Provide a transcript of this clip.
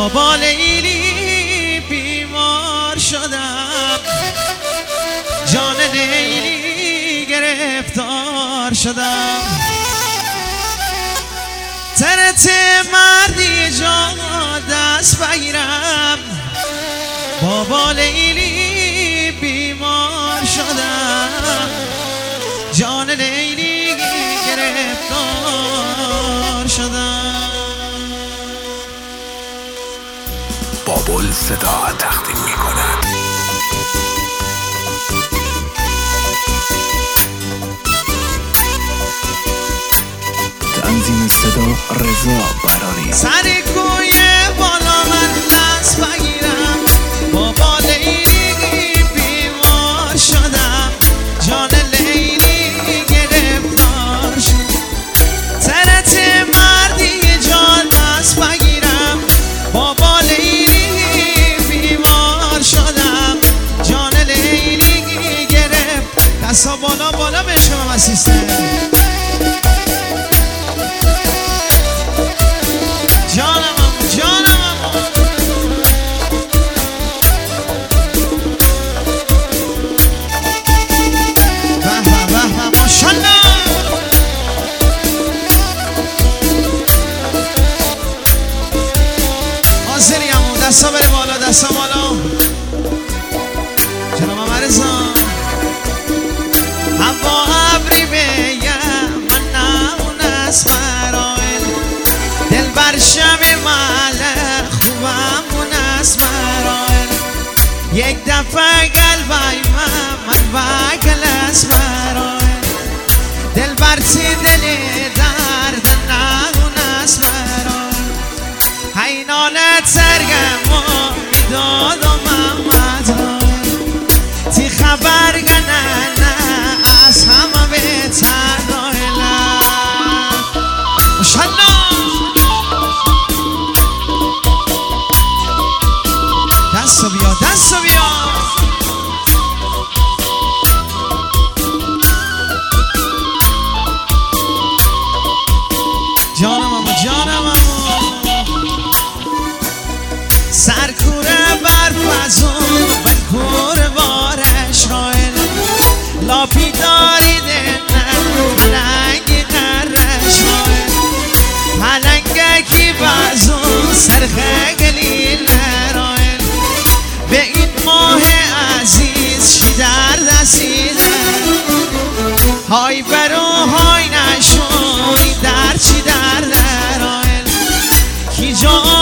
بابا لیلی بیمار شدم، جان لیلی گرفتار شدم. ترت مردی جا دست بگیرم، بابا لیلی بیمار شدم، جان لیلی گرفتار شدم. بابل صدا تقدیم می‌کند. تنظیم صدا رضا براری. سر کوی بالا من دست بگیرم، بابا لیلی بیمار شدم، جان لیلی گرفتار شد. ترت مردی جان دست بگیرم، بابا لیلی بیمار شدم، جان لیلی گرفت. دستا بالا بالا بشم عزیزم. دستا بره بالا، دستا بالا. جناب مرزا هوا ابری بگم من نمون از مرائل، دل بر شب ملک خوبمون از مرائل. یک دفعه قلبای من بگل از مرائل، دل بر تی دل درد نمون از مرائل. حینانت سرگم و میدادم محمد را، تی خبر گنه از همه بهتر دایلم. ماشالله دستو بیا، دستو بیا. جانم اما، جانم اما. سرکوره برفزون و کور بارش رایل، لاپی داریده نه پلنگ قرش رایل. پلنگکی بزون سرخه گلیل رایل، به این ماه عزیز چی در دستیده، های برو های نشونی در چی در رایل. کی جا